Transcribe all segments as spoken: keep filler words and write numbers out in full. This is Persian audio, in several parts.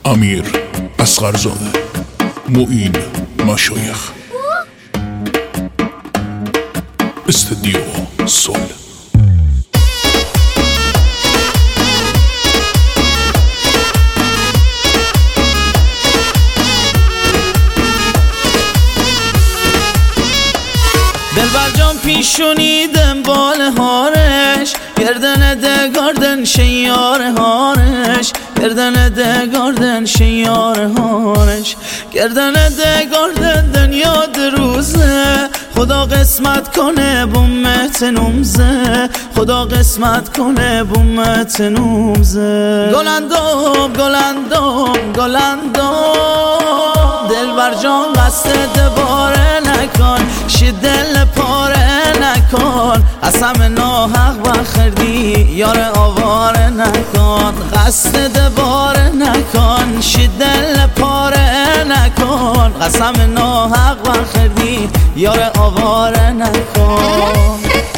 امیر اصغرزاده، معین مشایخ، استودیو سول. دلبر جان پیشونی دنبال هارش، گردن دگاردن شیار هارش، گردن دگاردن شیار هارش، گردن دگاردن دنیا دروزه. خدا قسمت کنه بومت نومزه، خدا قسمت کنه بومت نومزه. گلندم گلندم گلندم، دلبر جان قصد دباره نکن، شی دل پاره نکن، از همه ناحق بخردی یار آواره نکن. قصد دباره نکن، شی دل پاره نکن، قسم ناحق بخردی یار آواره نکن.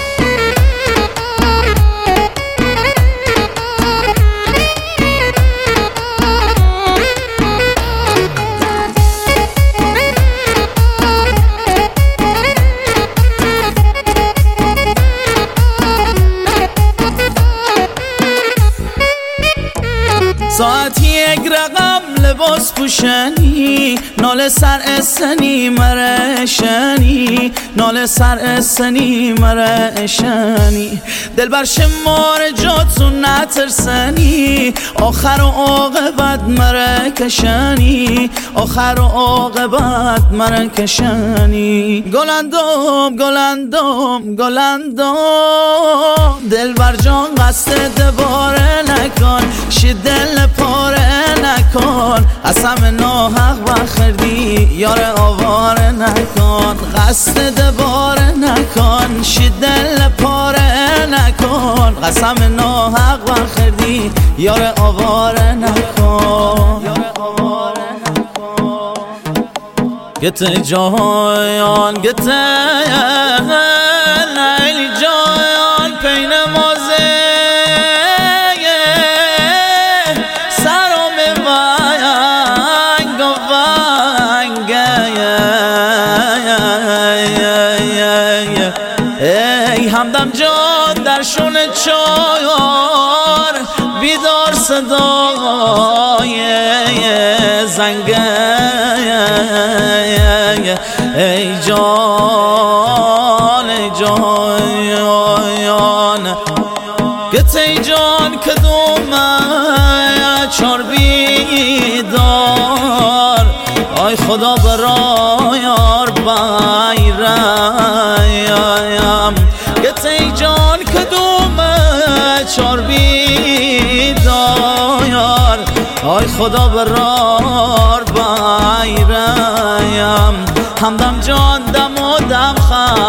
ساعتی یک رقم لباس پوشنی، نال سر اسنی مرشنی، نال سر اسنی مرشنی. دلبر شمار جاتون نترسنی، آخر و عاقبت مرکشنی، آخر و عاقبت مرکشنی. گلندم گلندم گلندم، دلبر جان قصد دباره نکن، شی دل پاره نکن، از همه ناحق بخردی یار آواره نکن. قصد دباره نکن، شی دل پاره نکن، قسم ناحق بخردی یار آواره نکن. گته جایان گته لیلی جایان پین مازه، سرام وانگ وانگ ای همدم جان در شون چایار، بیدار صدای زنگ ای جان ای جان گت ای جان کدوم چار بیدار. آی خدا برایار بایرایم، گت ای جان کدوم چار بیدار. آی خدا برار بایرایم، همدم جان دم و دم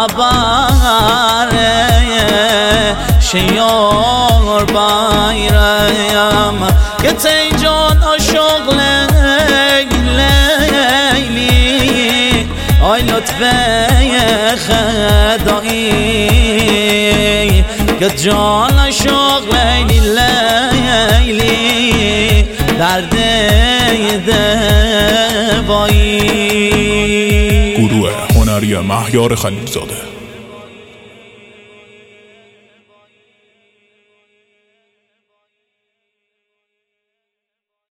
خبره شیار بایرایم. گت ای جان عاشق لیلی، آی لطفه خدایی. گت جان عاشق لیلی لیلی، درد دوایی. گروه هنری مهیار خلیلزاده.